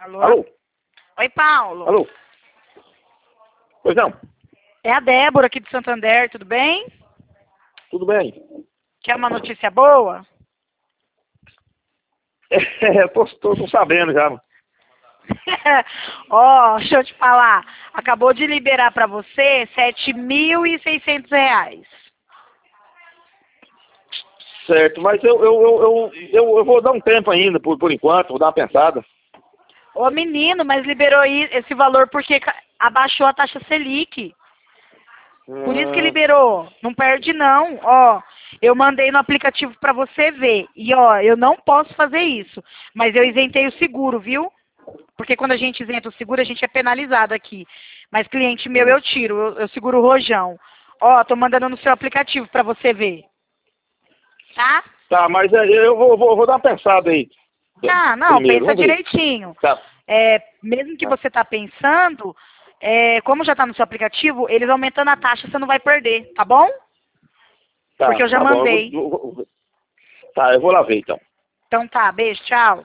Alô? Alô? Oi, Paulo. Alô? Pois não? É a Débora aqui de Santander, tudo bem? Tudo bem? Quer uma notícia boa? Tô sabendo já. Ó, deixa eu te falar. Acabou de liberar pra você R$ 7.600. Certo, mas eu vou dar um tempo ainda, por enquanto, vou dar uma pensada. Ô, menino, mas liberou esse valor porque abaixou a taxa Selic. Por isso que liberou. Não perde, não. Ó, eu mandei no aplicativo pra você ver. E, ó, eu não posso fazer isso. Mas eu isentei o seguro, viu? Porque quando a gente isenta o seguro, a gente é penalizado aqui. Mas cliente meu eu tiro, eu seguro o rojão. Ó, tô mandando no seu aplicativo pra você ver. Tá? Tá, mas eu vou dar uma pensada aí. Ah, não, Primeiro, pensa vamos ver. direitinho. Tá, Mesmo que você tá pensando, como já tá no seu aplicativo, eles aumentando a taxa, você não vai perder, tá bom? Porque eu já tá bom. mandei. Tá, eu vou lá ver então. Então tá, beijo, tchau.